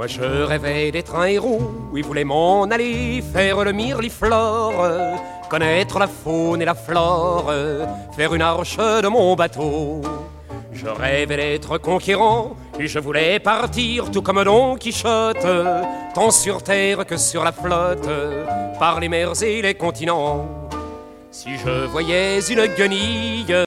Moi je rêvais d'être un héros, il voulait m'en aller faire le mirliflore, connaître la faune et la flore, faire une arche de mon bateau. Je rêvais d'être conquérant et je voulais partir tout comme Don Quichotte, tant sur terre que sur la flotte, par les mers et les continents. Si je voyais une guenille